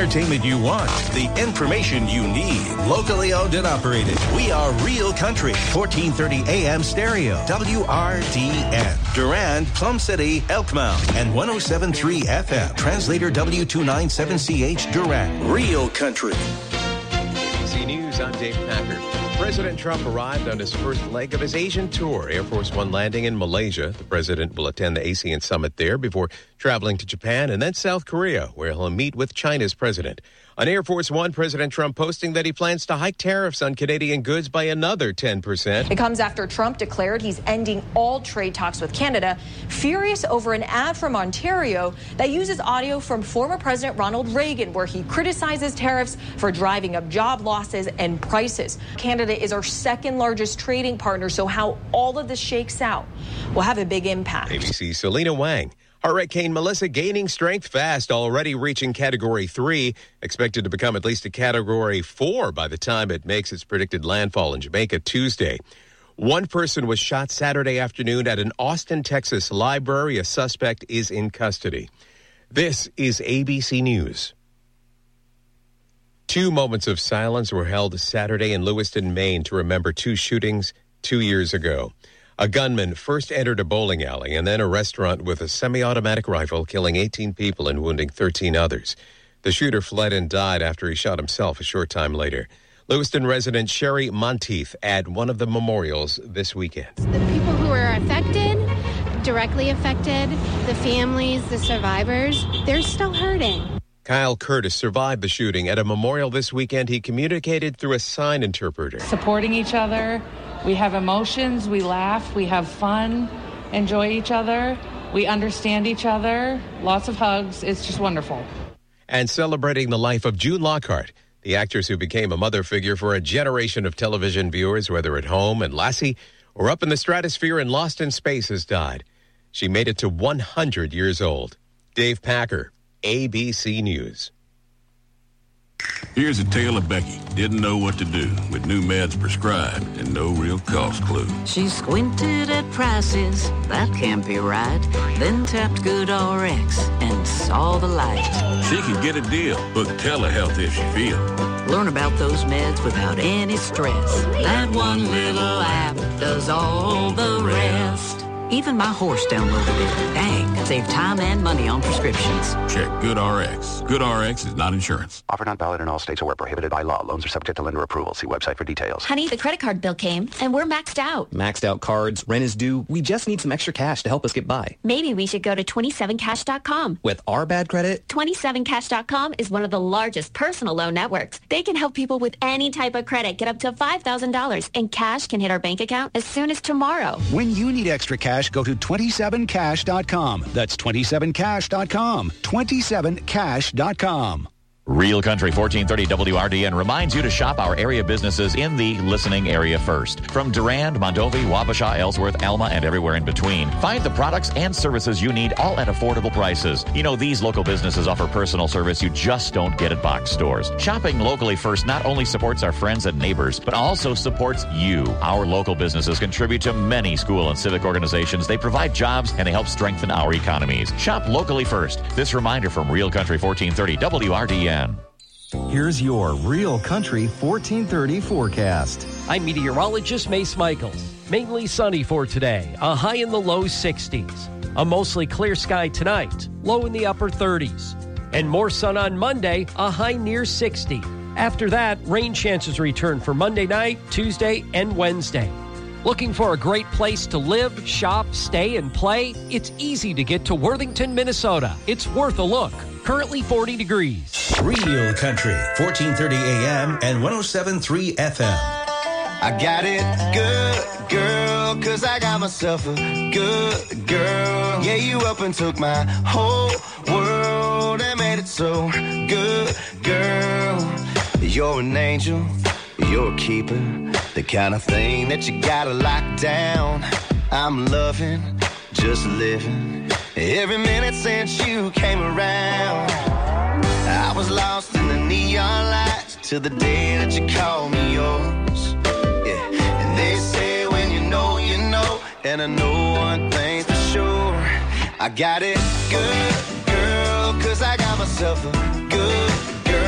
entertainment you want, the information you need. Locally owned and operated. We are Real Country. 1430 AM stereo. WRDN. Durand, Plum City, Elkmount. And 107.3 FM. Translator W297CH Durand. Real Country. ABC News, I'm Dave Packer. President Trump arrived on his first leg of his Asian tour. Air Force One landing in Malaysia. The president will attend the ASEAN summit there before traveling to Japan and then South Korea, where he'll meet with China's president. On Air Force One, President Trump posting that he plans to hike tariffs on Canadian goods by another 10%. It comes after Trump declared he's ending all trade talks with Canada, furious over an ad from Ontario that uses audio from former President Ronald Reagan, where he criticizes tariffs for driving up job losses and prices. Canada is our second largest trading partner, so how all of this shakes out will have a big impact. ABC's Selena Wang. Hurricane Melissa gaining strength fast, already reaching Category 3, expected to become at least a Category 4 by the time it makes its predicted landfall in Jamaica Tuesday. One person was shot Saturday afternoon at an Austin, Texas library. A suspect is in custody. This is ABC News. 2 moments of silence were held Saturday in Lewiston, Maine to remember 2 shootings 2 years ago. A gunman first entered a bowling alley and then a restaurant with a semi-automatic rifle, killing 18 people and wounding 13 others. The shooter fled and died after he shot himself a short time later. Lewiston resident Sherry Monteith at one of the memorials this weekend. The people who were affected, directly affected, the families, the survivors, they're still hurting. Kyle Curtis survived the shooting. At a memorial this weekend, he communicated through a sign interpreter. Supporting each other. We have emotions, we laugh, we have fun, enjoy each other, we understand each other, lots of hugs. It's just wonderful. And celebrating the life of June Lockhart, the actress who became a mother figure for a generation of television viewers, whether at home and Lassie or up in the stratosphere and Lost in Space, has died. She made it to 100 years old. Dave Packer, ABC News. Here's a tale of Becky. Didn't know what to do with new meds prescribed and no real cost clue. She squinted at prices, that can't be right. Then tapped GoodRx and saw the light. She can get a deal. Book telehealth if she feels. Learn about those meds without any stress. That one little app does all the rest. Even my horse downloaded it. Dang, save time and money on prescriptions. Check GoodRx. GoodRx is not insurance. Offer not valid in all states or where prohibited by law. Loans are subject to lender approval. See website for details. Honey, the credit card bill came, and we're maxed out. Maxed out cards, rent is due. We just need some extra cash to help us get by. Maybe we should go to 27cash.com. With our bad credit? 27cash.com is one of the largest personal loan networks. They can help people with any type of credit get up to $5,000, and cash can hit our bank account as soon as tomorrow. When you need extra cash, go to 27cash.com. That's 27cash.com. 27cash.com. Real Country 1430 WRDN reminds you to shop our area businesses in the listening area first. From Durand, Mondovi, Wabasha, Ellsworth, Alma, and everywhere in between. Find the products and services you need all at affordable prices. You know, these local businesses offer personal service you just don't get at box stores. Shopping locally first not only supports our friends and neighbors, but also supports you. Our local businesses contribute to many school and civic organizations. They provide jobs and they help strengthen our economies. Shop locally first. This reminder from Real Country 1430 WRDN. Here's your Real Country 1430 forecast. I'm meteorologist Mace Michaels. Mainly sunny for today, a high in the low 60s. A mostly clear sky tonight, low in the upper 30s. And more sun on Monday, a high near 60. After that, rain chances return for Monday night, Tuesday, and Wednesday. Looking for a great place to live, shop, stay, and play? It's easy to get to Worthington, Minnesota. It's worth a look. Currently 40 degrees. Real Country, 1430 AM and 107.3 FM. I got it good, girl, 'cause I got myself a good girl. Yeah, you up and took my whole world and made it so good, girl. You're an angel, you're a keeper, the kind of thing that you gotta lock down. I'm loving, just living, every minute since you came around. I was lost in the neon lights till the day that you called me yours. Yeah, and they say when you know, you know, and I know one thing for sure. I got it good, girl, 'cause I got myself a good girl.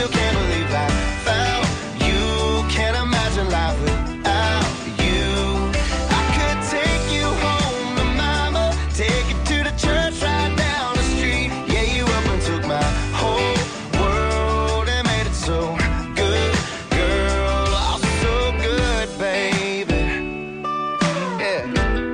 Still can't believe I found you. Can't imagine life without you. I could take you home to mama, take you to the church right down the street. Yeah, you up and took my whole world and made it so good, girl. Oh, so good, baby. Yeah.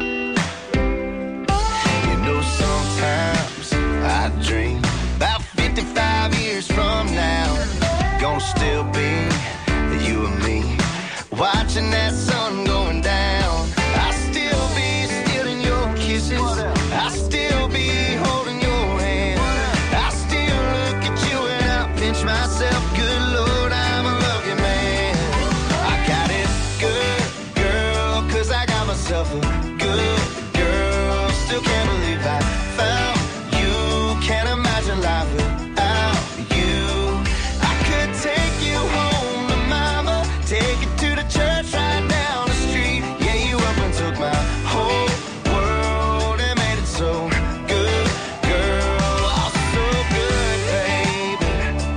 You know, sometimes I dream about 55 years from now, gonna still be you and me, watching that sun going down. I still be stealing your kisses, I still be holding your hand, I still look at you and I pinch myself. Good Lord, I'm a lucky man. I got it good, girl, 'cause I got myself a good girl. Still can't believe I found you. Can't imagine life without you. I could take you home to mama, take you to the church right down the street. Yeah, you up and took my whole world and made it so good, girl. Oh, so good, baby.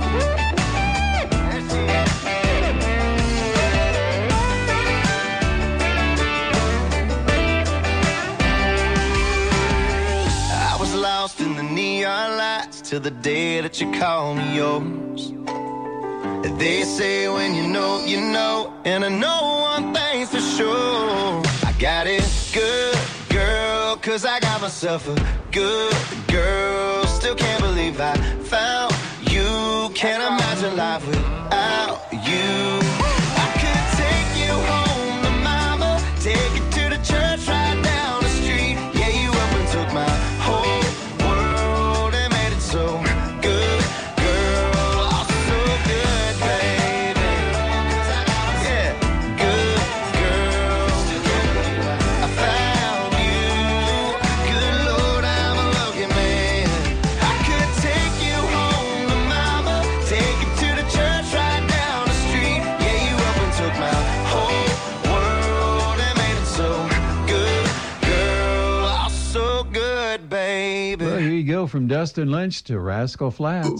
I was lost in the neon lights till the day that you called me yours. They say when you know, you know, and I know one thing's for sure. I got it good, girl, 'cause I got myself a good girl. Still can't believe I found you. Can't imagine life without you. I could take you home to mama, take you to the church right down the street. Yeah, you up and took my whole world and made it so good, girl. Oh, so good, baby. Yeah, good girl. I found you. Good Lord, I'm a lucky man. I could take you home to mama, take you to the church right down the street. Yeah, you up and took my whole world and made it so good, girl. Oh, so good, baby. Well, here you go from Dustin Lynch to Rascal Flatts.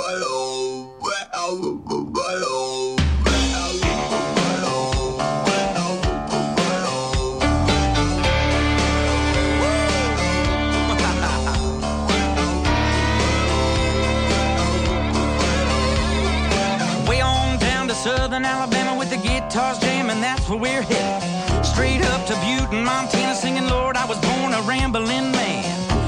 Way on down to southern Alabama with the guitars jamming, that's where we're headed. Straight up to Butte in Montana singing, Lord, I was born a rambling man.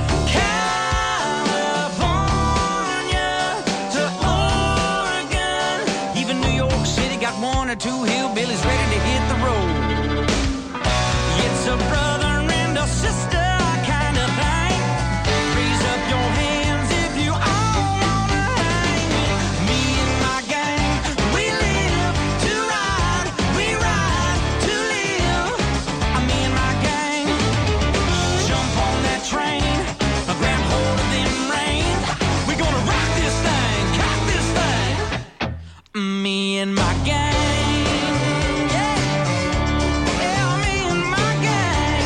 California to Oregon, even New York City got one or two hillbillies ready to hit the road. It's a brother and a sister kind of thing. Raise up your hands if you all wanna hang. Me and my gang, we live to ride, we ride to live. Me and my gang, jump on that train, grab hold of them reins. We're gonna rock this thing, cock this thing. Me and my gang, yeah, yeah, me and my gang.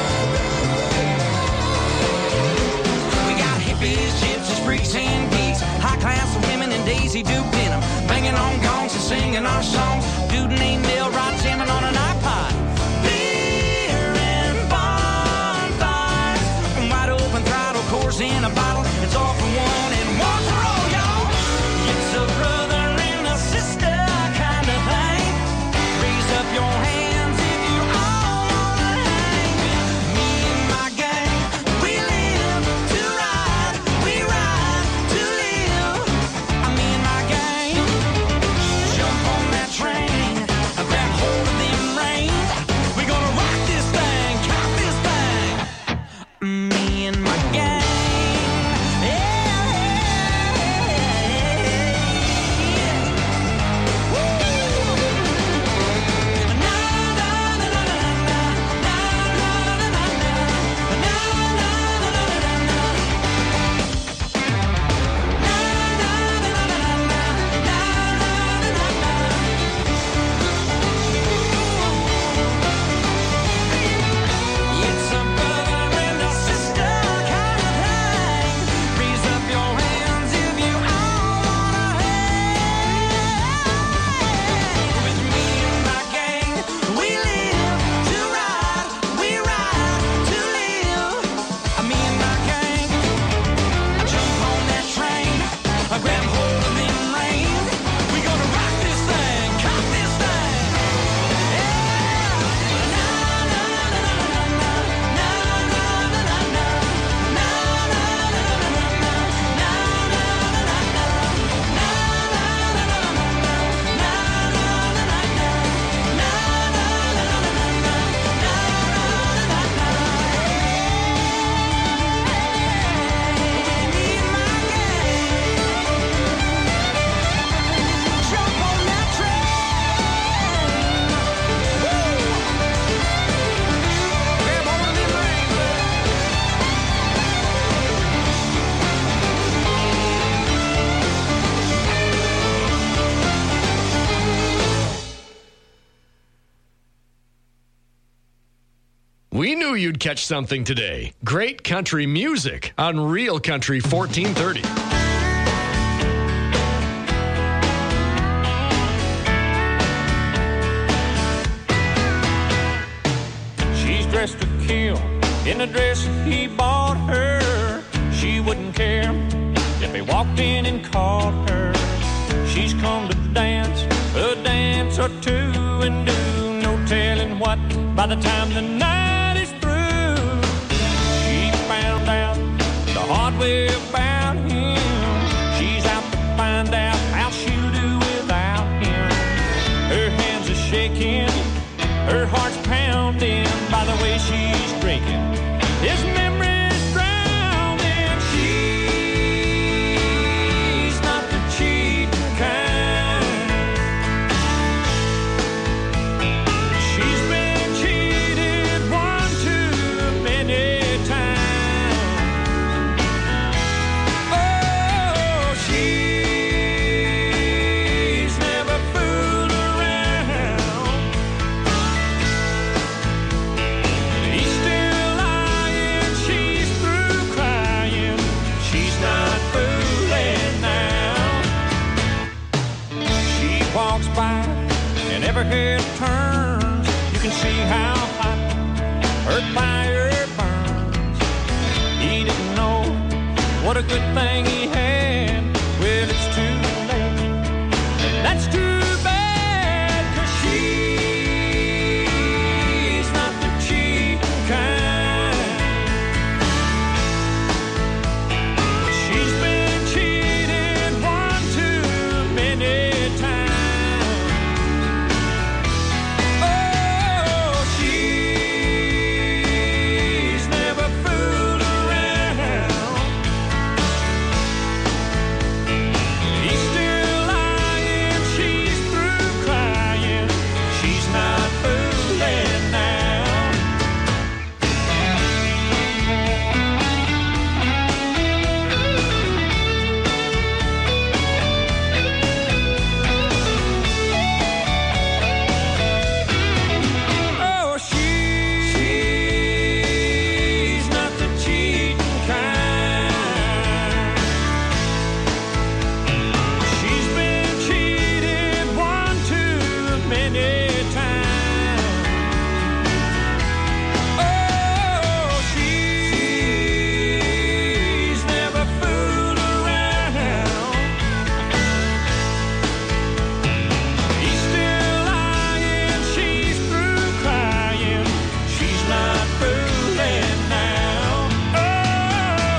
We got hippies, gypsies, freaks, and geeks, high class women and Daisy Duke Denham, banging on gongs and singing our songs. Dude named Bill Rod jamming on an iPod. Beer and bonfires, wide open throttle, course in a bottle. It's all for one and one for all, y'all. It's a brother and a sister kind of thing. Raise up your hands if you all wanna hang. Me and my gang, we live to ride, we ride to live. Me and my gang, jump on that train, grab hold of them reins. We're gonna rock this thing, cock this thing. Me and my gang, We knew you'd catch something today. Great country music on Real Country 1430. She's dressed to kill in a dress he bought her. She wouldn't care if he walked in and caught her. She's come to dance a dance or two and do no telling what by the time the night is through. She found out the hard way about him. She's out to find out how she'll do without him. Her hands are shaking, her heart's pounding by the way she's drinking. His memory's drowning. She's not the cheating kind. She's been cheated one too many times. Oh, she's never fooled around. He's still lying, she's through crying. She's not fooling now. She walks by and every head turns. You can see how hot her fire burns. He didn't know what a good thing he had. Well, it's too late, and that's too bad, 'cause she's not the cheating kind. She's been cheated one too many times. Oh, she's never fooled around. He's still lying, she's through crying. She's not fooling now. Oh, she's not the cheating kind. She's been cheated one too many times. Oh, she's never fooled around. He's still lying, she's through crying. She's not fooling now. Oh,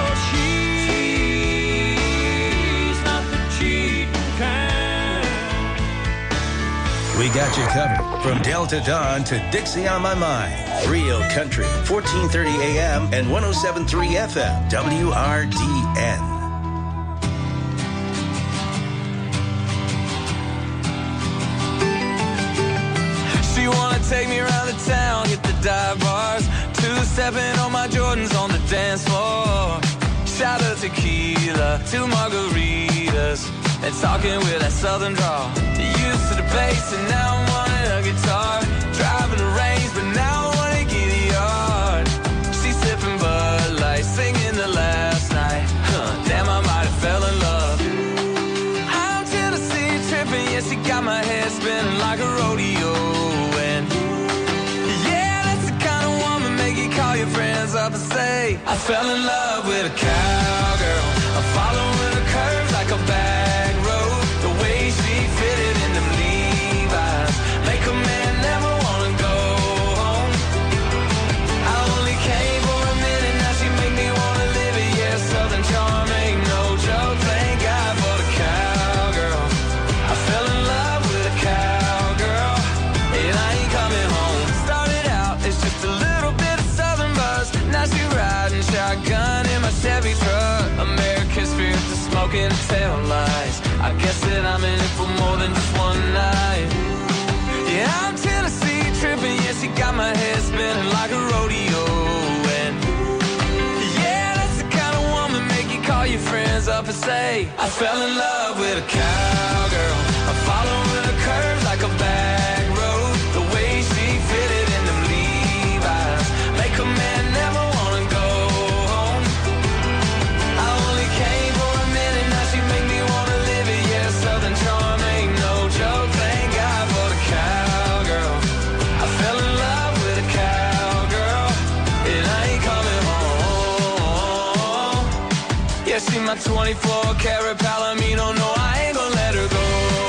she's not the cheating kind. We got you covered from Delta Dawn to Dixie on My Mind. Real Country, 1430 AM and 107.3 FM, WRDN. She wanna take me around the town, hit the dive bars, two-stepping on my Jordans on the dance floor. Shot of tequila, two margaritas, and talking with that southern drawl. Used to the bass and now I'm wanting a guitar. Driving the range, but now I wanna get a yard. She's sipping Bud Light, singing the last night. Damn, I might have fell in love. I'm Tennessee tripping, yeah, she got my head spinning like a rodeo. And yeah, that's the kind of woman make you call your friends up and say, I fell in love with a cowgirl. I'm following her curves like a back road. The way she fitted in them Levi's make a man never wanna go home. I only came for a minute, now she make me wanna live it. Yeah, Southern charm ain't no joke. Thank God for the cowgirl. I fell in love with a cowgirl, and I ain't coming home. Started out as just a little bit of Southern buzz. Now she riding shotgun in my Chevy truck. America's spirit to smoking and tail lights. I guess that I'm in it for more than just one night. Yeah, I'm Tennessee tripping, yeah, she got my head spinning like a rodeo. And yeah, that's the kind of woman make you call your friends up and say, I fell in love with a cowgirl. I'm following her curves like a back road. The way she fitted in them Levi's make my 24-karat Palomino. No, I ain't gonna let her go.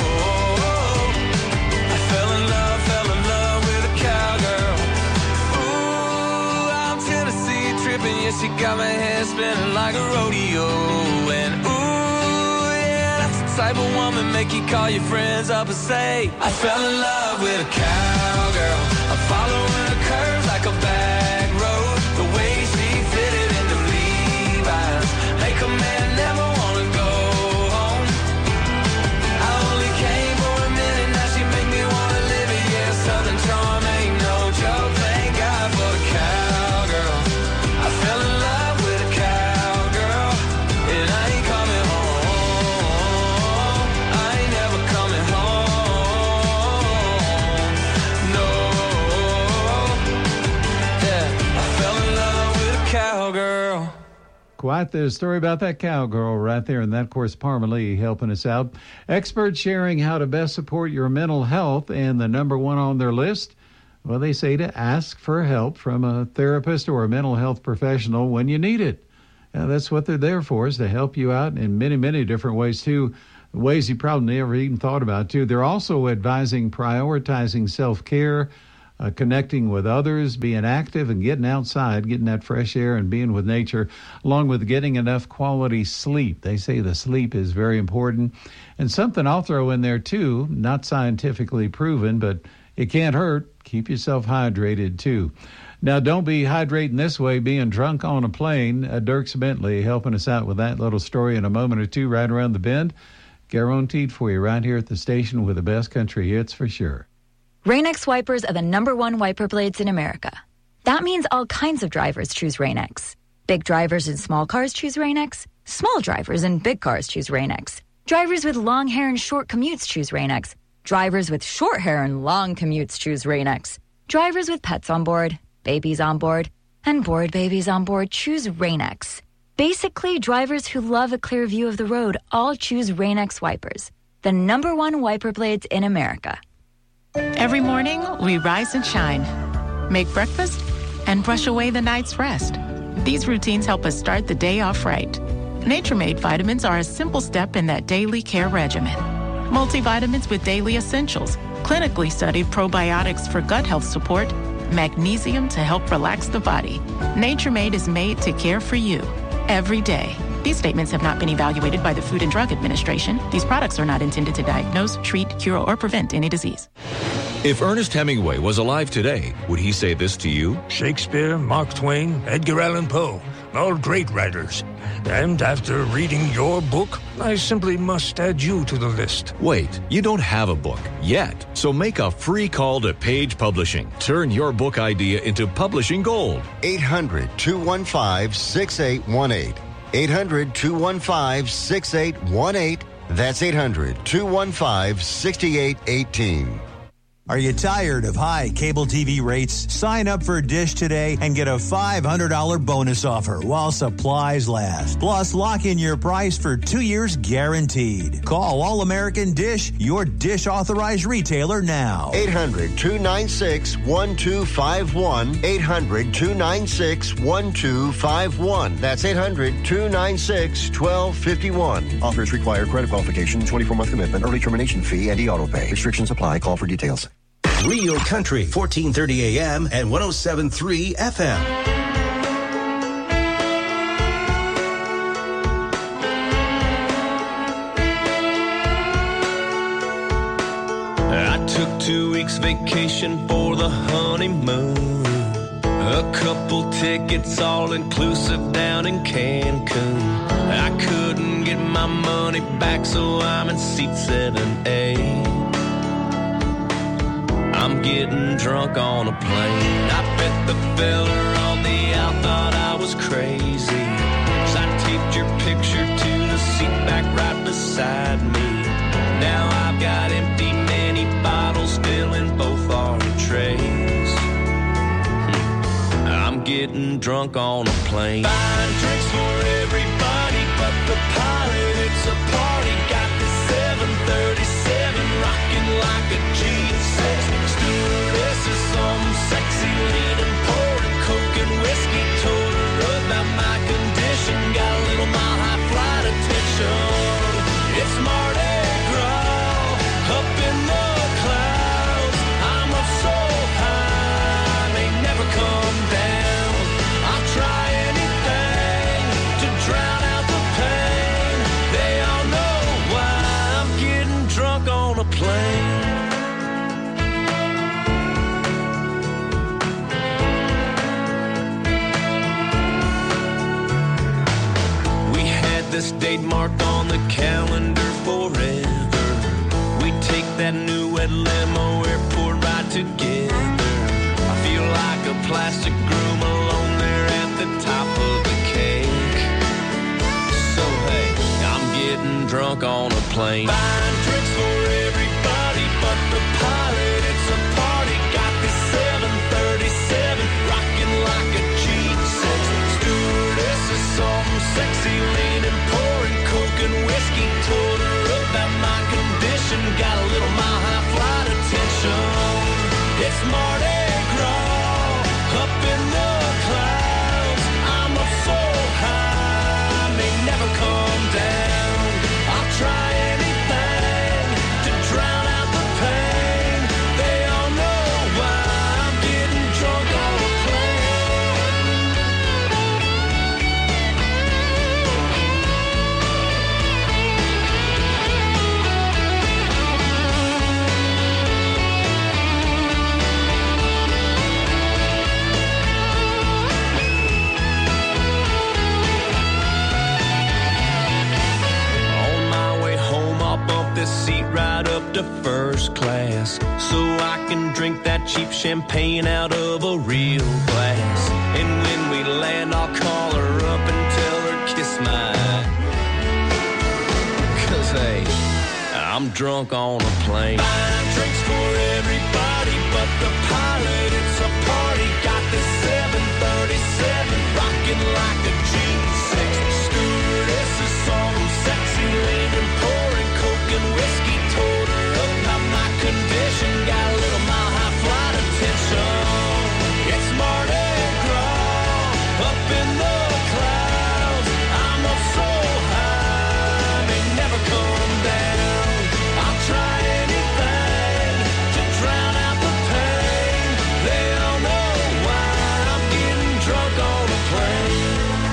I fell in love with a cowgirl. Ooh, I'm Tennessee tripping. Yeah, she got my head spinning like a rodeo. And ooh, yeah, that's the type of woman make you call your friends up and say, I fell in love with a cowgirl. I'm following her curves like a back road. The way she fitted into Levi's make a man never wanna go home. I only came for a minute, now she make me wanna live it. Yeah, Southern charm ain't no joke. Thank God for the cowgirl. I fell in love with a cowgirl, and I ain't coming home. I ain't never coming home. No. Yeah, I fell in love with a cowgirl. Quite the story about that cowgirl right there. And that, of course, Parma Lee helping us out. Experts sharing how to best support your mental health. And the number one on their list, well, they say to ask for help from a therapist or a mental health professional when you need it. That's what they're there for, is to help you out in many, many different ways, too. Ways you probably never even thought about, too. They're also advising prioritizing self-care, connecting with others, being active and getting outside, getting that fresh air and being with nature, along with getting enough quality sleep. They say the sleep is very important. And something I'll throw in there, too, not scientifically proven, but it can't hurt. Keep yourself hydrated, too. Now, don't be hydrating this way, being drunk on a plane. Dirks Bentley helping us out with that little story in a moment or two right around the bend. Guaranteed for you right here at the station with the best country hits for sure. Rain-X wipers are the #1 wiper blades in America. That means all kinds of drivers choose Rain-X. Big drivers in small cars choose Rain-X. Small drivers in big cars choose Rain-X. Drivers with long hair and short commutes choose Rain-X. Drivers with short hair and long commutes choose Rain-X. Drivers with pets on board, babies on board, and bored babies on board choose Rain-X. Basically, drivers who love a clear view of the road all choose Rain-X wipers, the #1 wiper blades in America. Every morning, we rise and shine, make breakfast, and brush away the night's rest. These routines help us start the day off right. Nature Made vitamins are a simple step in that daily care regimen. Multivitamins with daily essentials, clinically studied probiotics for gut health support, magnesium to help relax the body. Nature Made is made to care for you every day. These statements have not been evaluated by the Food and Drug Administration. These products are not intended to diagnose, treat, cure, or prevent any disease. If Ernest Hemingway was alive today, would he say this to you? Shakespeare, Mark Twain, Edgar Allan Poe, all great writers. And after reading your book, I simply must add you to the list. Wait, you don't have a book yet, so make a free call to Page Publishing. Turn your book idea into publishing gold. 800-215-6818. 800-215-6818. That's 800-215-6818. Are you tired of high cable TV rates? Sign up for Dish today and get a $500 bonus offer while supplies last. Plus, lock in your price for 2 years guaranteed. Call All American Dish, your Dish authorized retailer now. 800-296-1251. 800-296-1251. That's 800-296-1251. Offers require credit qualification, 24-month commitment, early termination fee, and e-auto pay. Restrictions apply. Call for details. Real Country, 1430 AM and 107.3 FM. I took 2 weeks vacation for the honeymoon. A couple tickets all inclusive down in Cancun. I couldn't get my money back, so I'm in seat 7A. I'm getting drunk on a plane. I bet the fella on the out thought I was crazy, 'cause I taped your picture to the seat back right beside me. Now I've got empty mini bottles filling both our trays. I'm getting drunk on a plane. Buying drinks for everybody but the pilot. It's a party. Got the 737 rocking like a G6. Stewardess is some sexy leaning, pouring coke and whiskey. Told her about my condition. Got a little mile high flight on the calendar forever. We take that new red limo, airport ride together. I feel like a plastic groom alone there at the top of the cake. So hey, I'm getting drunk on a plane. Buying drinks for everybody but the pilot. It's a party. Got this 737 rocking like a G6. Stewardess is something sexy, leaning, pouring coke and whiskey. Told her about my condition. Got a little mile high flight attention. It's Mardi Gras up in the clouds. I'm up so high, I may never come down. I'll try anything to drown out the pain. They all know why I'm getting drunk on a this seat right up to first class, so I can drink that cheap champagne out of a real glass. And when we land, I'll call her up and tell her kiss my eye. 'Cause hey, I'm drunk on a plane. Buying drinks for everybody but the pilot. It's a party. Got this 737 rocking like a G6. Stewardess is something sexy, leaning, pouring coke and whiskey. Told her about my condition. Got a little mile high flight attention. It's Mardi Gras up in the clouds. I'm up so high, I may never come down. I'll try anything to drown out the pain. They all know why I'm getting drunk on a plane.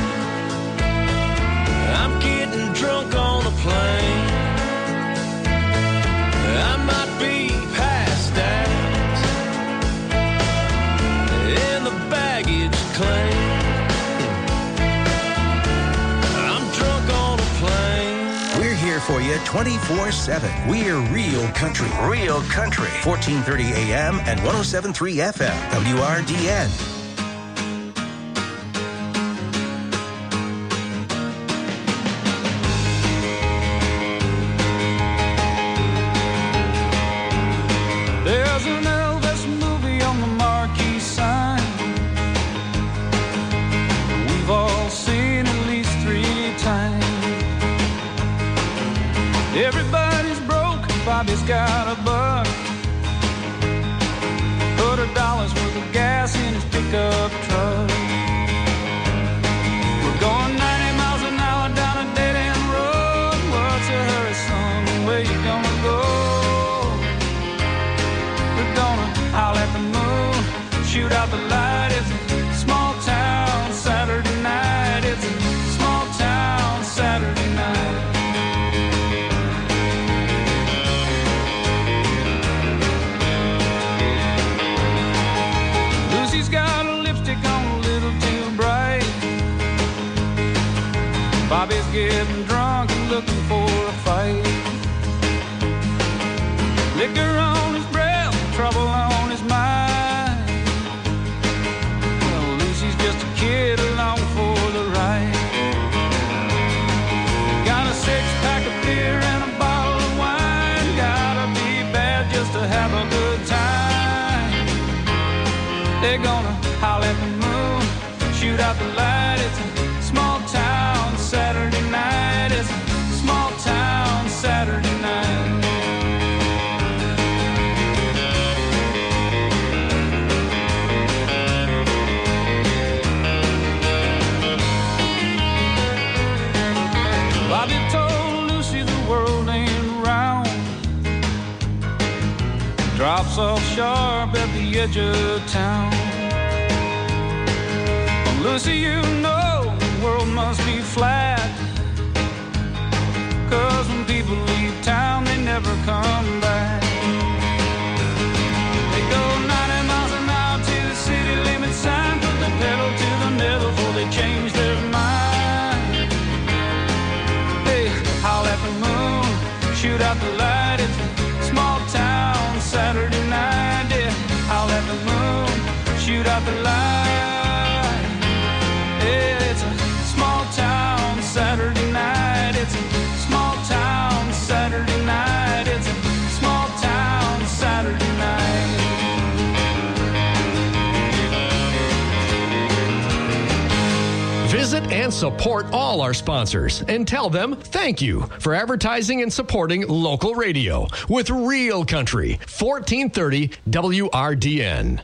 I'm getting drunk on a plane. I might be passed out in the baggage claim. I'm drunk on a plane. We're here for you 24/7. We're Real Country. Real Country. 1430 AM and 107.3 FM. WRDN. There's an Elvis movie on the marquee sign. We've all seen at least 3 times. Everybody's broke, Bobby's got a buck. Put $1 worth of gas in his pickup truck. We're going 90 miles an hour down a dead-end road. What's a hurry, son? Where you gonna go? Howl at the moon, shoot out the light. It's a small town Saturday night. It's a small town Saturday night. Lucy's got a lipstick on a little too bright. Bobby's getting drunk and looking for a fight. Liquor on his breath, trouble on his mind. Well, Lucy's just a kid along for the ride. Got a 6-pack of beer and a bottle of wine. Gotta be bad just to have a good time. They're gonna howl at the moon, shoot out the light. It's a small town Saturday night. It's a small town Saturday night. Bobby told Lucy the world ain't round. Drops off sharp at the edge of town. Well, Lucy, you know the world must be flat. 'Cause when people leave town, they never come back. They go 90 miles an hour to the city limit sign. Put the pedal to the metal before they change their mind. Howl night. Yeah, it's a small town Saturday night. It's a small town Saturday night. It's a small town Saturday night. Visit and support all our sponsors and tell them thank you for advertising and supporting local radio with Real Country, 1430 WRDN.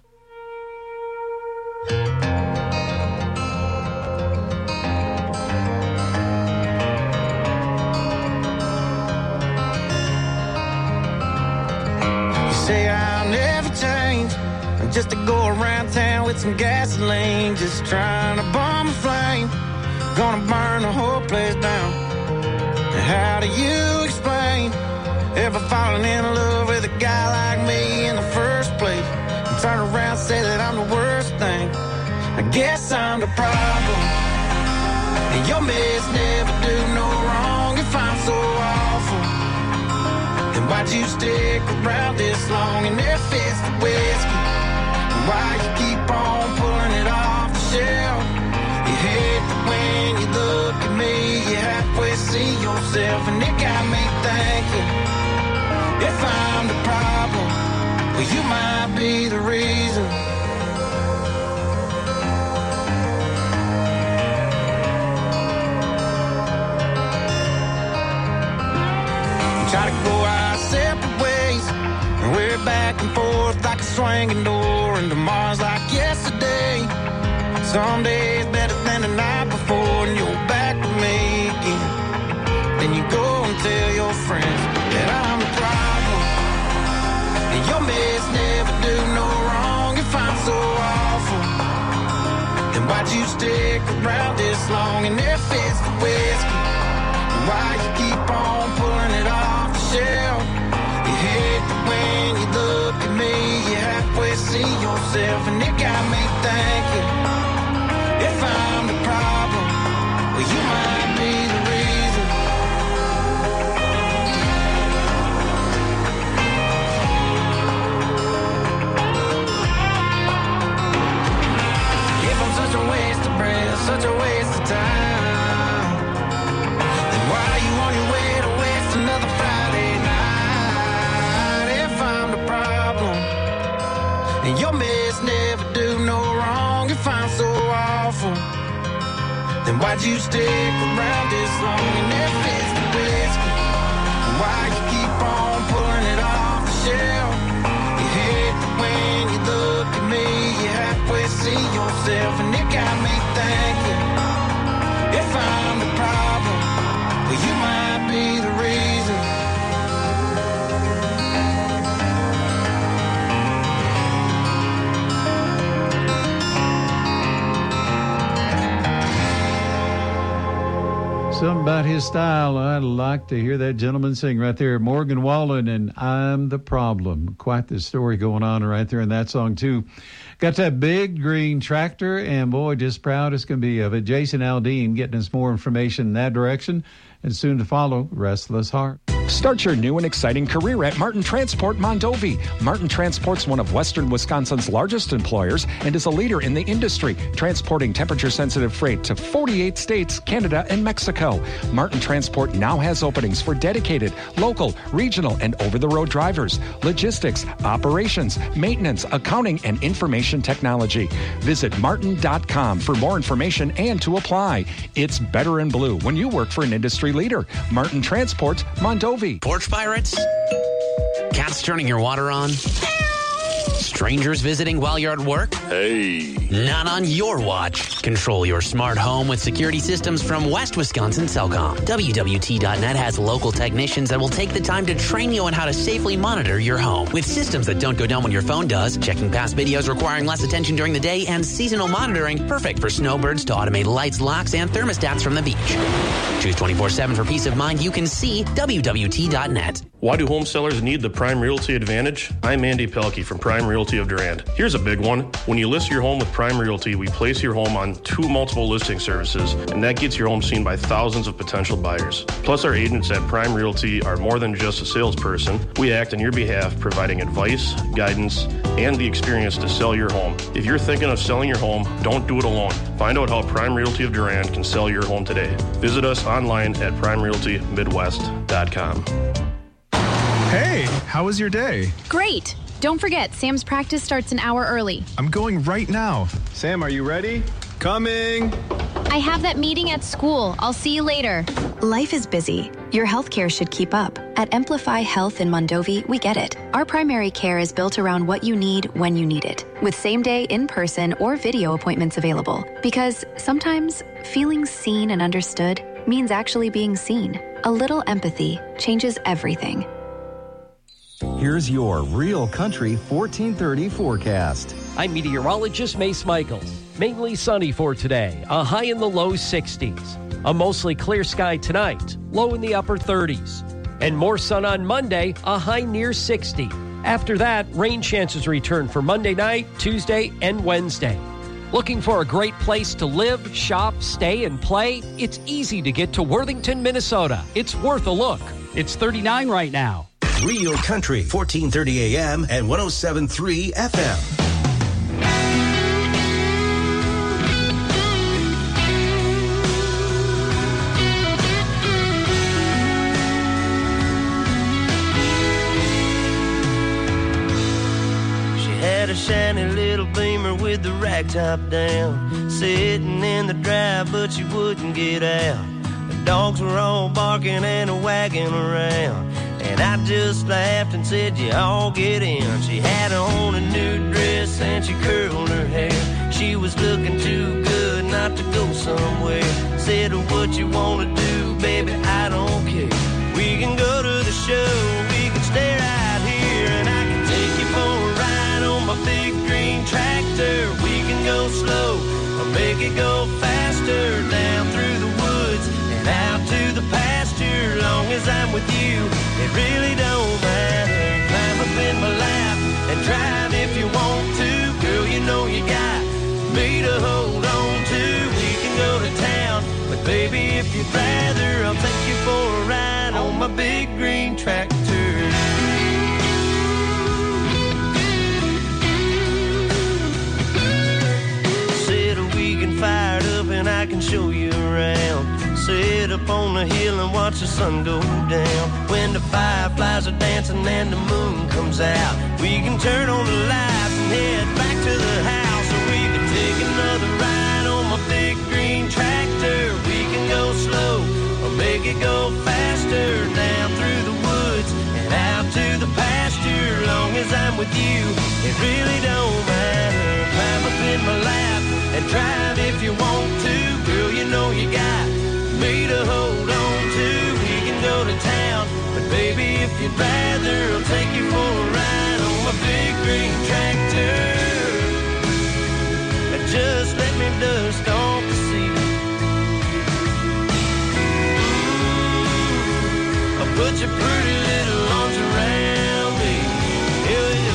You say I'll never change. I'm just to go around town with some gasoline, just trying to bomb a flame. Gonna burn the whole place down. And how do you explain ever falling in love with a guy like me in the first place? And turn around and say that I'm the worst thing. I guess I'm the problem. And your mess never do no wrong. If I'm so awful, then why'd you stick around this long? And if it's the whiskey, why you keep on pulling it off the shelf? You hate that when you look at me, you halfway see yourself, and it got me thinking, if I'm the problem, well, you might be the reason. We try to go our separate ways, and we're back and forth like a swinging door, and tomorrow's like yesterday. Some days better than the night before, and you're back with me again. Then you go and tell your friends that I'm the problem, and your mess never do no wrong. If I'm so awful, then why'd you stick around this long? And if it's the whiskey, why you keep on pulling it off the shelf? You hate that when you look at me, you halfway see yourself, and it got me thinking, if I'm the problem, well, you might be the reason. If I'm such a waste of breath, such a waste of time, then why are you on your way to waste another Friday night? If I'm the problem, and your mess never do no wrong. If I'm so awful, then why'd you stick around this long? And if it's the whiskey, why you keep on pulling it off the shelf? You hate that when you look at me, you halfway see yourself, and it got me thinking, if I'm the problem, well, you might be the reason. Something about his style. I'd like to hear that gentleman sing right there. Morgan Wallen and I'm the Problem. Quite the story going on right there in that song, too. Got that big green tractor, and boy, just proud as can be of it. Jason Aldean getting us more information in that direction. And soon to follow, Restless Heart. Start your new and exciting career at Martin Transport Mondovi. Martin Transport's one of Western Wisconsin's largest employers and is a leader in the industry, transporting temperature-sensitive freight to 48 states, Canada, and Mexico. Martin Transport now has openings for dedicated, local, regional, and over-the-road drivers, logistics, operations, maintenance, accounting, and information technology. Visit martin.com for more information and to apply. It's better in blue when you work for an industry leader. Martin Transport Mondovi. Porch pirates? Cats turning your water on? Strangers visiting while you're at work? Hey. Not on your watch. Control your smart home with security systems from West Wisconsin Telcom. WWT.net has local technicians that will take the time to train you on how to safely monitor your home. With systems that don't go down when your phone does, checking past videos requiring less attention during the day, and seasonal monitoring, perfect for snowbirds to automate lights, locks, and thermostats from the beach. Choose 24/7 for peace of mind you can see. WWT.net. Why do home sellers need the Prime Realty Advantage? I'm Andy Pelkey from Prime Realty of Durand. Here's a big one. When you list your home with Prime Realty, we place your home on 2 multiple listing services, and that gets your home seen by thousands of potential buyers. Plus, our agents at Prime Realty are more than just a salesperson. We act on your behalf, providing advice, guidance, and the experience to sell your home. If you're thinking of selling your home, don't do it alone. Find out how Prime Realty of Durand can sell your home today. Visit us online at primerealtymidwest.com. Hey, how was your day? Great. Don't forget, Sam's practice starts an hour early. I'm going right now. Sam, are you ready? Coming! I have that meeting at school. I'll see you later. Life is busy. Your healthcare should keep up. At Amplify Health in Mondovi, we get it. Our primary care is built around what you need when you need it, with same-day in-person or video appointments available. Because sometimes feeling seen and understood means actually being seen. A little empathy changes everything. Here's your Real Country 1430 forecast. I'm meteorologist Mace Michaels. Mainly sunny for today, a high in the low 60s. A mostly clear sky tonight, low in the upper 30s. And more sun on Monday, a high near 60. After that, rain chances return for Monday night, Tuesday, and Wednesday. Looking for a great place to live, shop, stay, and play? It's easy to get to Worthington, Minnesota. It's worth a look. It's 39 right now. Real Country, 1430 AM and 107.3 FM. She had a shiny little Beamer with the rag top down, sitting in the drive, but she wouldn't get out. The dogs were all barking and wagging around, and I just laughed and said, you all get in. She had on a new dress and she curled her hair. She was looking too good not to go somewhere. Said, what you wanna do, baby, I don't care. We can go to the show, we can stay right here, and I can take you for a ride on my big green tractor. We can go slow or make it go faster, down through the woods and out to the pasture. Long as I'm with you, it really don't matter. Climb up in my lap and drive if you want to. Girl, you know you got me to hold on to. We can go to town, but baby, if you'd rather, I'll take you for a ride on my big green tractor. Set a weekend fired up and I can show you around. Sit up on the hill and watch the sun go down. When the fireflies are dancing and the moon comes out, we can turn on the lights and head back to the house. Or we can take another ride on my big green tractor. We can go slow or make it go faster, down through the woods and out to the pasture. Long as I'm with you, it really don't matter. Climb up in my lap and drive if you want to. Girl, you know you got me to hold on to. We can go to town, but baby, if you'd rather, I'll take you for a ride on my big green tractor. Just let me dust off the seat. I'll put your pretty little arms around me. Hell yeah.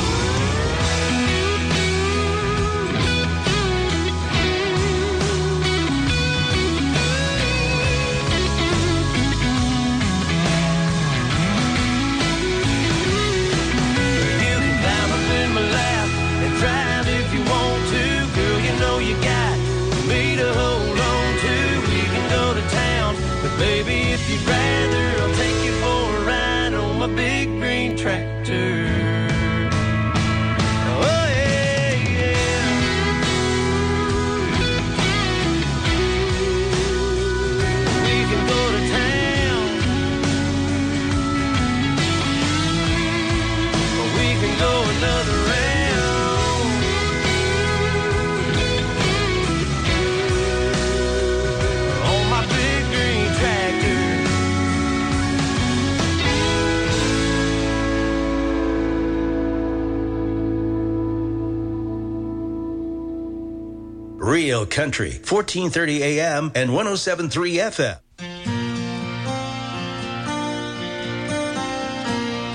Baby, if you'd rather, I'll take you for a ride on my big green tractor. Oh, yeah, yeah. We can go to town, or we can go another round. Real Country, 1430 AM and 107.3 FM.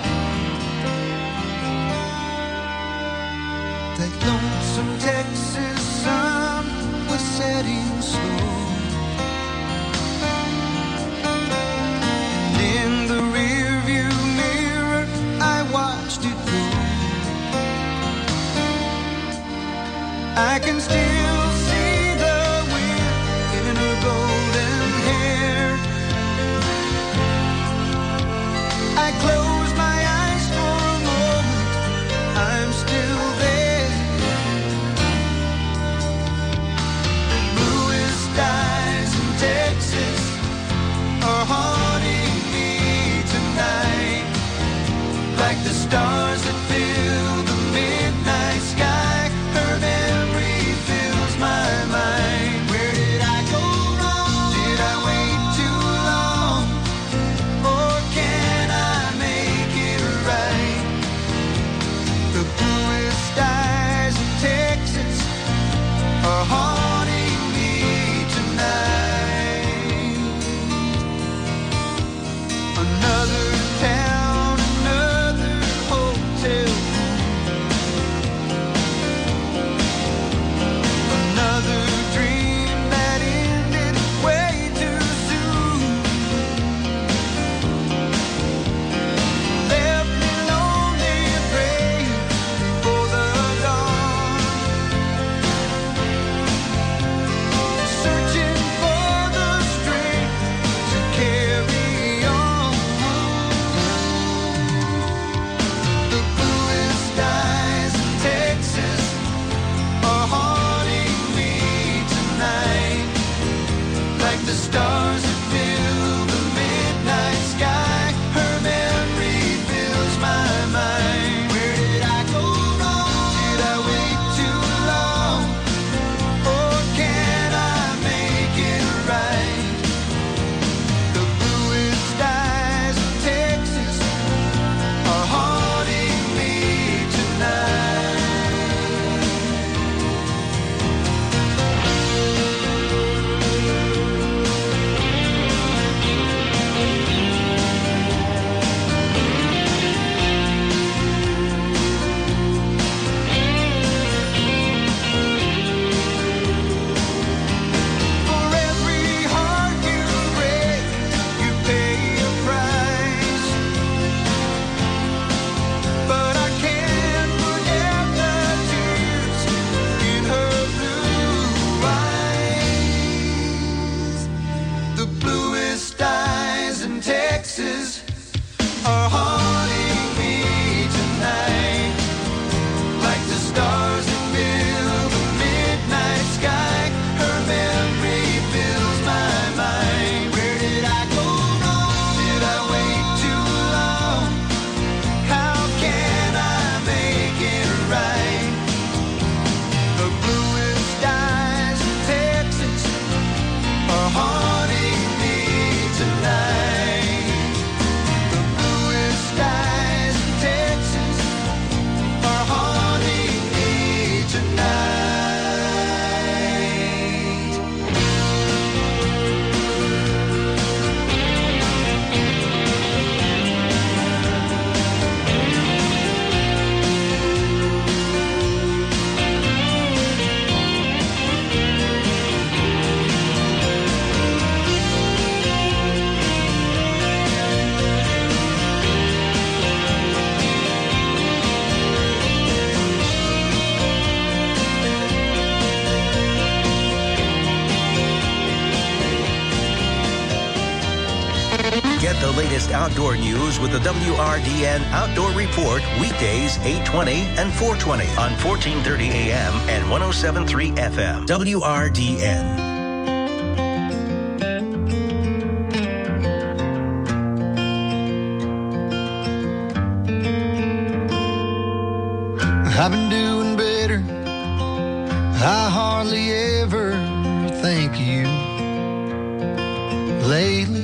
Get the latest outdoor news with the WRDN Outdoor Report weekdays 8:20 and 4:20 on 1430 AM and 107.3 FM. WRDN. I've been doing better. I hardly ever think of you lately.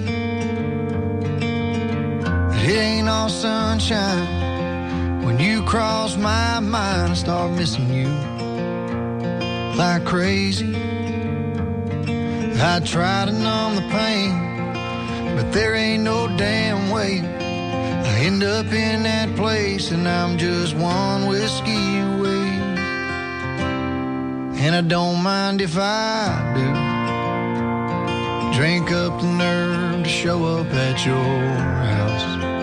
It ain't all sunshine. When you cross my mind, I start missing you like crazy. I try to numb the pain, but there ain't no damn way. I end up in that place and I'm just one whiskey away. And I don't mind if I do. Drink up the nerve to show up at your house.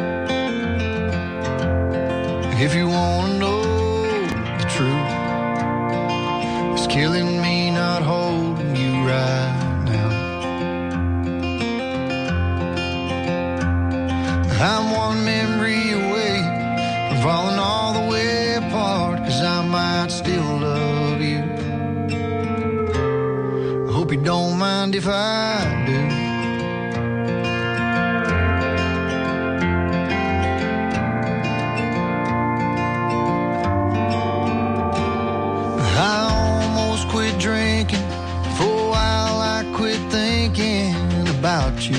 If you want to know the truth, it's killing me not holding you right now. I'm one memory away from falling all the way apart, 'cause I might still love you. I hope you don't mind if I do. I almost quit drinking. For a while I quit thinking about you.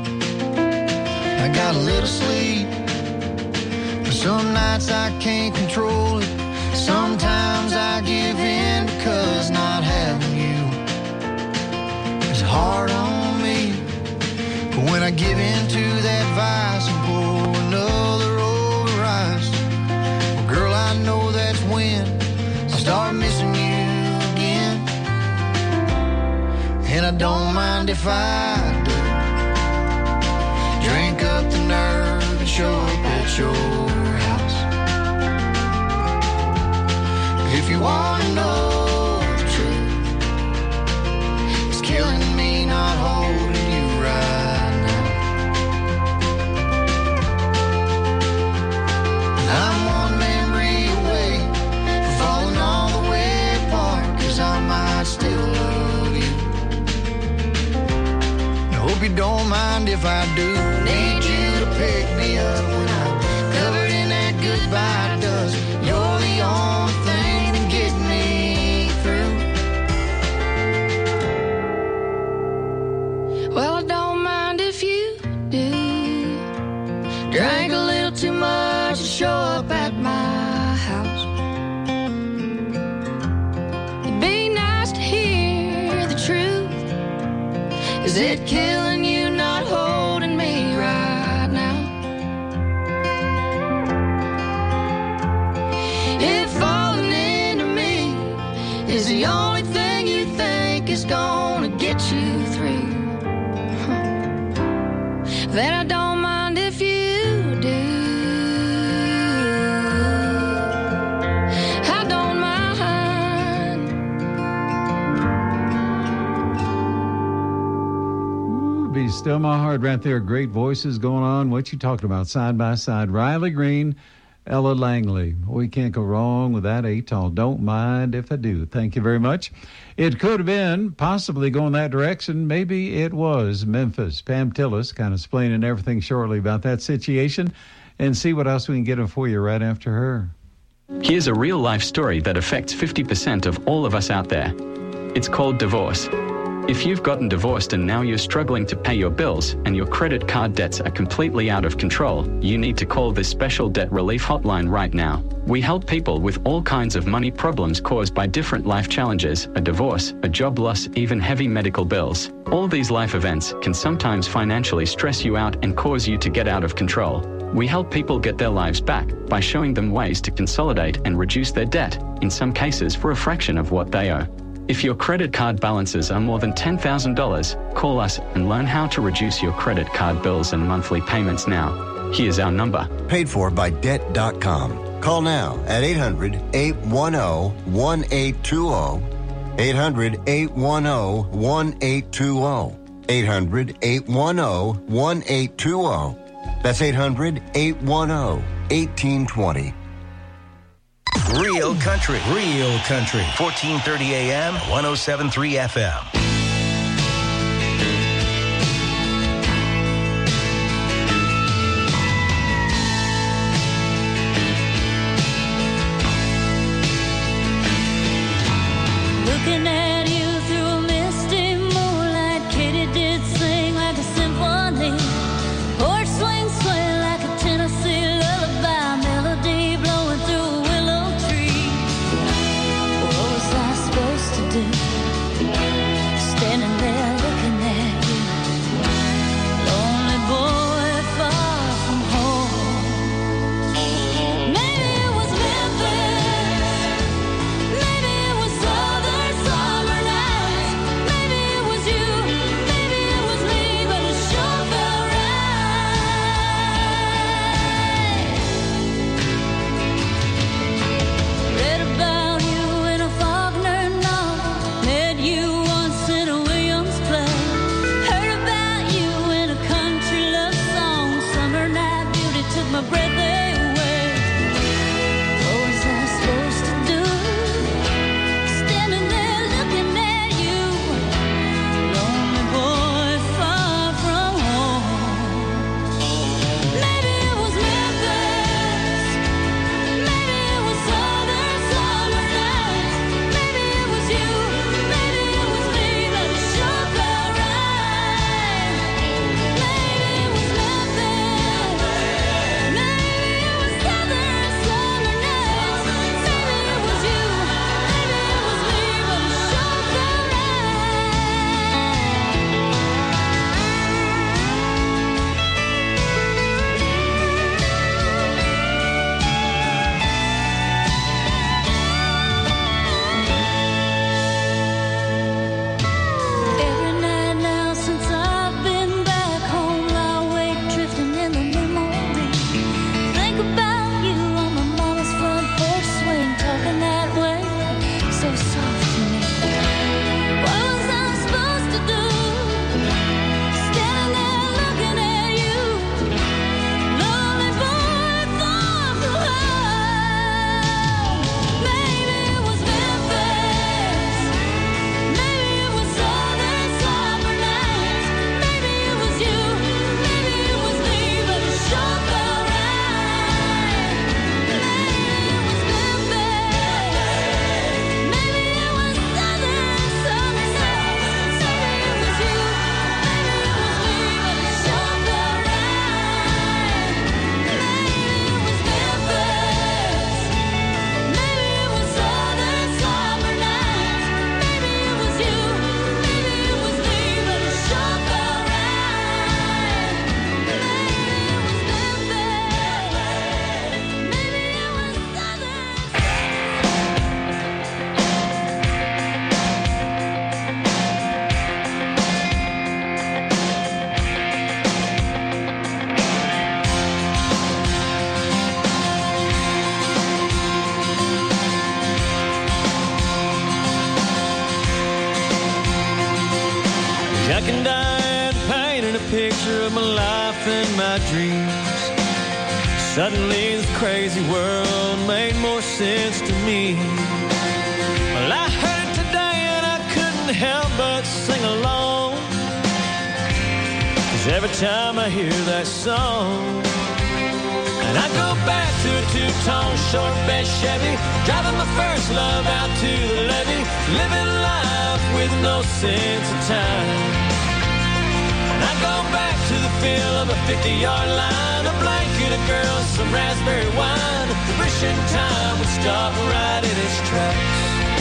I got a little sleep, but some nights I can't control it. Sometimes I give in because not having you is hard on me. But when I give in to that vice and pour another over ice, well, girl, I know that's when I start missing you again. And I don't mind if I do. Drink up the nerve and show up at your house. If you want to know the truth, it's killing me not holding you right now. I'm one memory away from falling all the way apart, 'cause I might still love you. I hope you don't mind if I do. Need you to pick me up when I'm covered in that goodbye dust. You're the only thing that gets me through. Well, I don't mind if you do. Drank a little too much to show up at my house. It'd be nice to hear the truth. Is it killing you not holding me right now? If falling into me is the only thing you think is gonna get you through, then I don't mind if you do. I don't mind. Ooh, Be Still My Heart right there. Great voices going on. What you talking about? Side by side. Riley Green, Ella Langley. We can't go wrong with that Atoll. Don't mind if I do. Thank you very much. It could have been possibly going that direction. Maybe it was Memphis. Pam Tillis kind of explaining everything shortly about that situation, and see what else we can get for you right after her. Here's a real-life story that affects 50% of all of us out there. It's called divorce. If you've gotten divorced and now you're struggling to pay your bills and your credit card debts are completely out of control, you need to call this special debt relief hotline right now. We help people with all kinds of money problems caused by different life challenges, a divorce, a job loss, even heavy medical bills. All these life events can sometimes financially stress you out and cause you to get out of control. We help people get their lives back by showing them ways to consolidate and reduce their debt, in some cases for a fraction of what they owe. If your credit card balances are more than $10,000, call us and learn how to reduce your credit card bills and monthly payments now. Here's our number. Paid for by Debt.com. Call now at 800-810-1820. 800-810-1820. 800-810-1820. That's 800-810-1820. Real country. 1430 AM, 107.3 FM. Looking at you through a misty moonlight, Katie did sing like a symphony. Porch swing sway like a Tennessee lullaby, melody blowing through a willow tree. What was I supposed to do? Standing there looking at you, lonely boy far from home. Maybe it was Memphis, maybe it was southern summer nights, maybe it was you, maybe it was me, but it sure felt right. Read about you in a Faulkner novel, met you once in a Williams play, heard about you in a country love song, summer night beauty took my breath away. What was I supposed to do? Standing there looking at you, lonely boy far from home. Maybe it was Memphis, maybe it was southern summer nights, maybe it was you, maybe it was me, but it sure felt right. Maybe it was Memphis, maybe it was southern summer nights, maybe it was you, maybe it was me, but it sure felt Every night now since I've been back home, I wake drifting in the memory. Think about you on my mama's front porch swing, talking that way, so soft to me. What was I supposed to do? Standing there looking at you, lonely boy far from home. Maybe it was Memphis, maybe it was southern summer nights, maybe it was you, maybe it was me, but it sure felt right. Maybe it was Memphis, maybe it was southern summer nights, maybe it was you, maybe it was me, but it sure felt right. Maybe it was Memphis, maybe it was southern summer nights, maybe it was you, maybe it was me, but it sure felt right. Maybe it was Memphis, maybe it was Jack and Diane painted a picture of my life and my dreams. Suddenly this crazy world made more sense to me. Well, I heard it today and I couldn't help but sing along. 'Cause every time I hear that song, and I go back to a two-tone short bed Chevy, driving my first love out to the levee, living life with no sense of time. And I go back to the feel of a 50-yard line, a blanket of girls, some raspberry wine, wishing time would stop right in its tracks.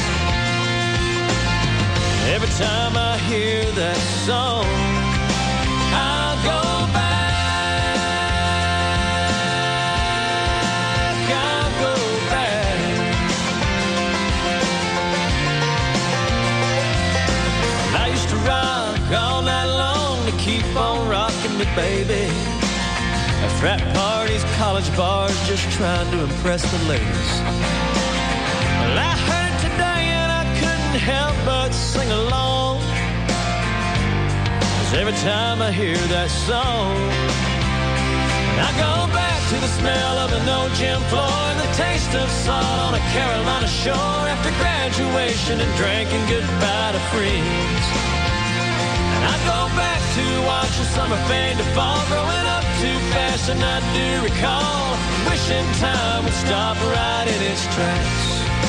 Every time I hear that song, I'll go back. All night long to keep on rocking me, baby. At frat parties, college bars, just trying to impress the ladies. Well, I heard it today and I couldn't help but sing along. 'Cause every time I hear that song, I go back to the smell of an old gym floor and the taste of salt on a Carolina shore after graduation and drinking goodbye to friends. And I go back to watching summer fade to fall, growing up too fast, and I do recall wishing time would stop right in its tracks.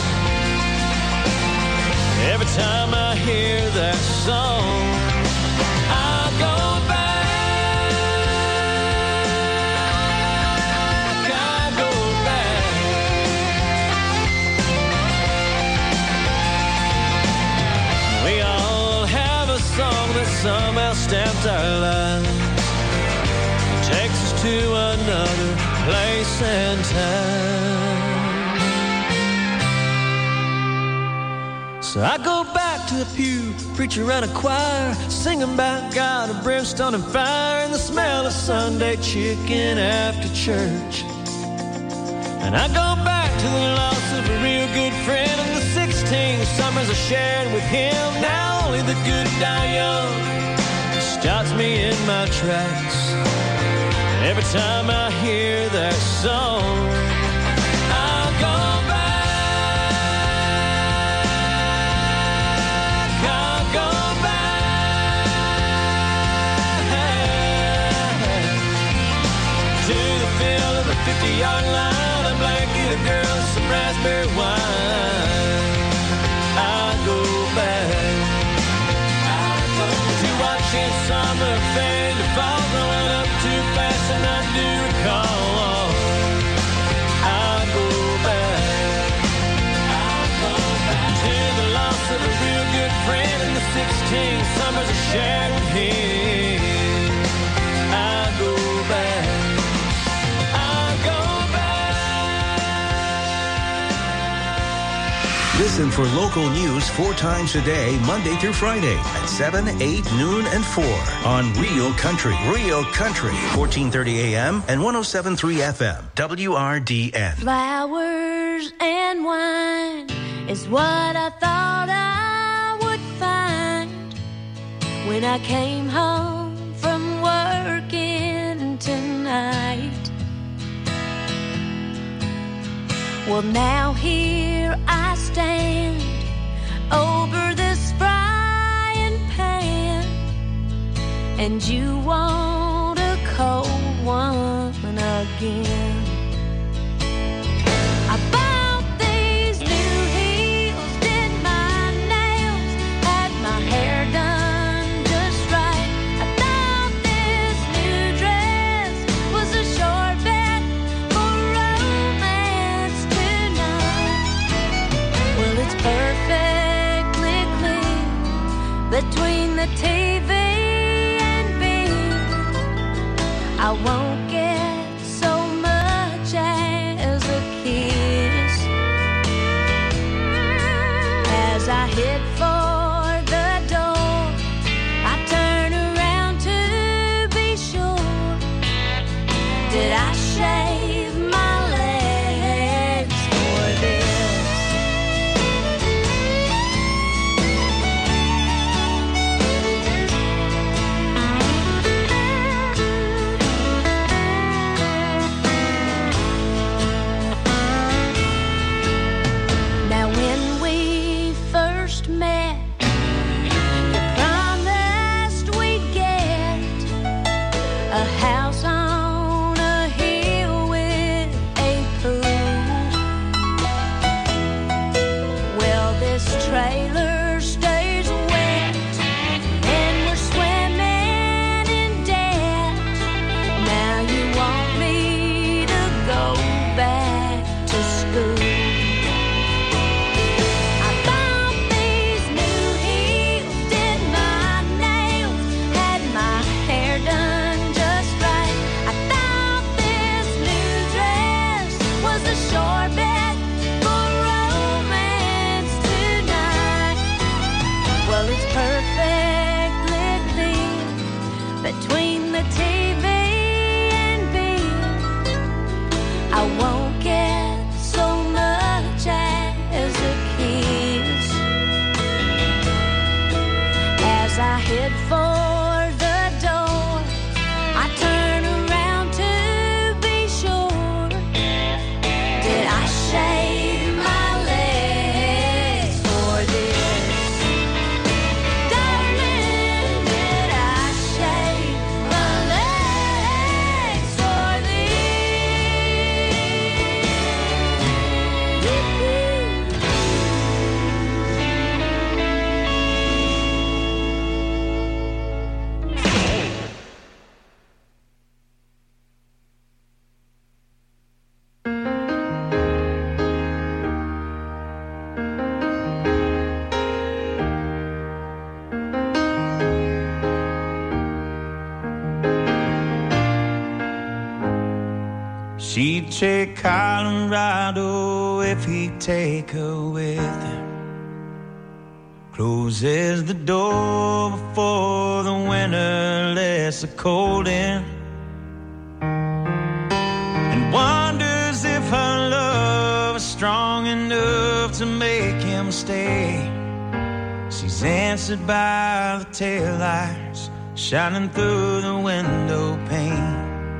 Every time I hear that song, I go back, I go back. We all have a song that somehow stamped our lives, takes us to another place and time. So I go back to the pew, preacher and a choir, singing about God and brimstone and fire, and the smell of Sunday chicken after church. And I go back to the loss of a real good friend and the 16 summers I shared with him. Now only the good die young stops me in my tracks. Every time I hear that song, I go back. To the field of the 50-yard line, a blanket of girls, some raspberry wine. I go back. To watching summer fade to fall, growing up too fast, and I do recall. I go back. To the loss of a real good friend and the 16 summers I shared with him. I go back. Listen for local news 4 times a day, Monday through Friday at 7, 8, noon, and 4 on Real Country. Real Country, 1430 AM and 107.3 FM, WRDN. Flowers and wine is what I thought I would find when I came home from working tonight. Well, now here I stand over this frying pan, and you want a cold one again. I bought these new heels, did my nails, had my hair done just right. I thought this new dress was a short bet for romance tonight. Well, it's perfectly clear between the TV and me. I won't get so much as a kiss. As I head for the door, I turn around to be sure. Did I shave my legs for this? Now when we first met, you promised we'd get a house on a hill with a pool. Well, this trailer stays wet and we're swimming in debt. Now you want me to go back to school. I bought these new heels, did my nails, had my hair done just right. I thought this new dress was a sure bet for romance tonight. Well, it's perfectly clear between the TV and me. I won't get so much as a kiss. As I head for the She'd take Colorado if he'd take her with him. Closes the door before the winter lets the cold in, and wonders if her love is strong enough to make him stay. She's answered by the taillights shining through the window pane.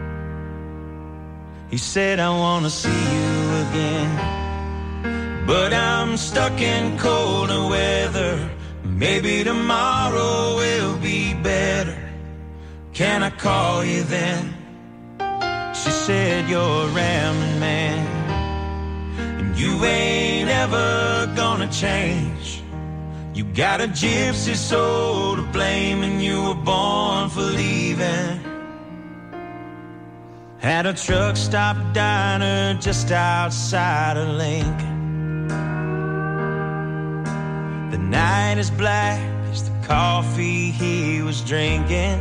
He said, I wanna see you again, but I'm stuck in colder weather. Maybe tomorrow will be better. Can I call you then? She said, you're a rambling man, and you ain't ever gonna change. You got a gypsy soul to blame, and you were born for leaving. At a truck stop diner just outside of Lincoln. The night is black as the coffee he was drinking,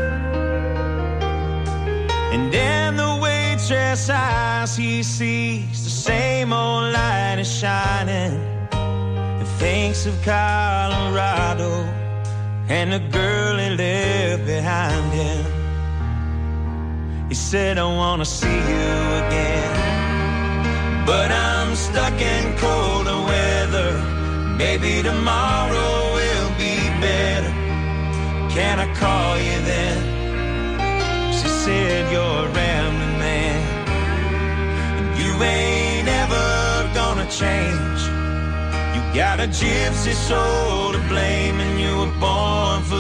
and in the waitress' eyes he sees the same old light is shining, and thinks of Colorado and the girl he left behind him. He said, I wanna see you again, but I'm stuck in colder weather. Maybe tomorrow will be better. Can I call you then? She said, you're a rambling man, and you ain't ever gonna change. You got a gypsy soul to blame, and you were born for